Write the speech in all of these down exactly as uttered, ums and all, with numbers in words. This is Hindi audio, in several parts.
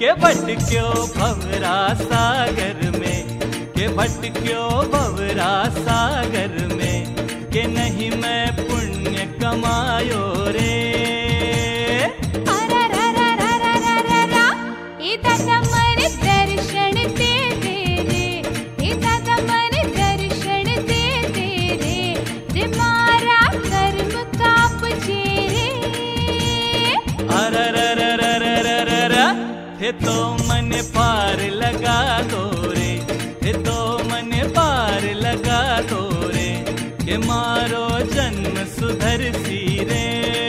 के भटक्यो भंवरा सागर में, के भटक्यो भंवरा सागर में, के नहीं मैं पुण्य कमायो रे। दर्शन दे दे रे, हे दादा मन दर्शन दे दे रे, रे मारा कर्म कापजे रे। अररररररररर हे तो मन पार लगा दो रे, हे तो मन पार लगा दो रे, के मारो जन्म सुधर सी रे।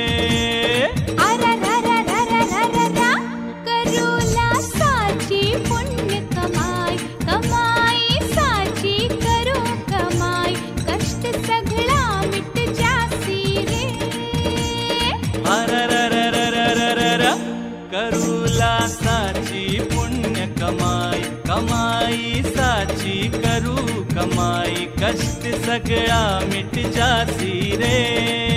करूला साची पुण्य कमाई, कमाई साची करू कमाई, कष्ट सगळा मिट जासी रे।